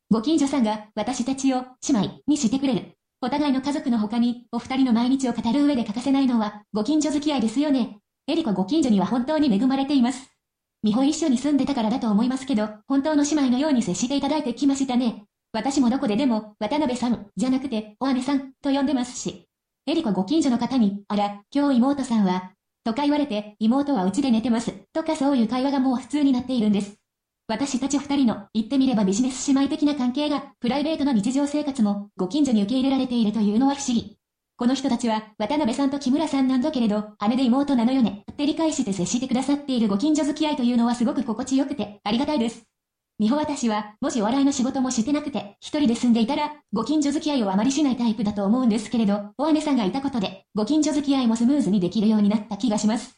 ご近所さんが私たちを姉妹にしてくれる。お互いの家族の他にお二人の毎日を語る上で欠かせないのはご近所付き合いですよね。エリコご近所には本当に恵まれています。美穂一緒に住んでたからだと思いますけど、本当の姉妹のように接していただいてきましたね。私もどこででも渡辺さんじゃなくてお姉さんと呼んでますし。エリコご近所の方に、あら、今日妹さんはとか言われて、妹は家で寝てます。とかそういう会話がもう普通になっているんです。私たち二人の言ってみればビジネス姉妹的な関係が、プライベートの日常生活もご近所に受け入れられているというのは不思議。この人たちは渡辺さんと木村さんなんだけれど、姉で妹なのよね。って理解して接してくださっているご近所付き合いというのはすごく心地よくてありがたいです。美穂私は、もしお笑いの仕事もしてなくて、一人で住んでいたら、ご近所付き合いをあまりしないタイプだと思うんですけれど、お姉さんがいたことで、ご近所付き合いもスムーズにできるようになった気がします。